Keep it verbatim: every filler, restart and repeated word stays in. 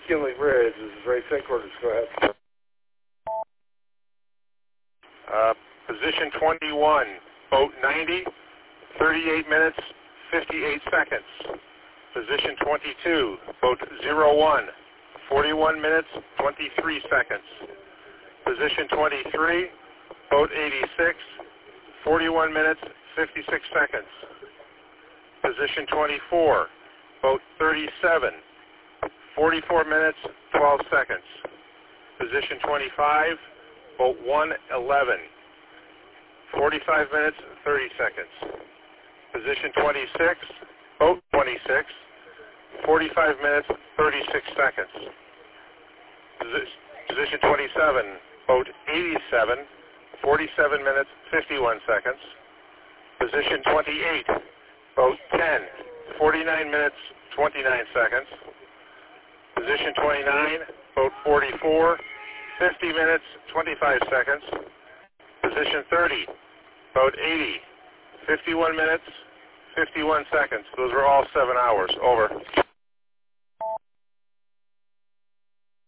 McKinley Bridge. This is race headquarters. Go ahead. Uh, position twenty-one, boat ninety, thirty-eight minutes, fifty-eight seconds. Position twenty-two, boat zero one, forty-one minutes, twenty-three seconds. Position twenty-three, boat eighty-six, forty-one minutes, fifty-six seconds. Position twenty-four, boat thirty-seven, forty-four minutes, twelve seconds. Position twenty-five, boat one eleven, forty-five minutes, thirty seconds. Position twenty-six, boat twenty-six, forty-five minutes, thirty-six seconds. Posi- Position twenty-seven, boat eighty-seven, forty-seven minutes, fifty-one seconds. Position twenty-eight, boat ten, forty-nine minutes, twenty-nine seconds. Position twenty-nine, boat forty-four, fifty minutes, twenty-five seconds. Position thirty, boat eighty, fifty-one minutes, fifty-one seconds. Those are all seven hours. Over.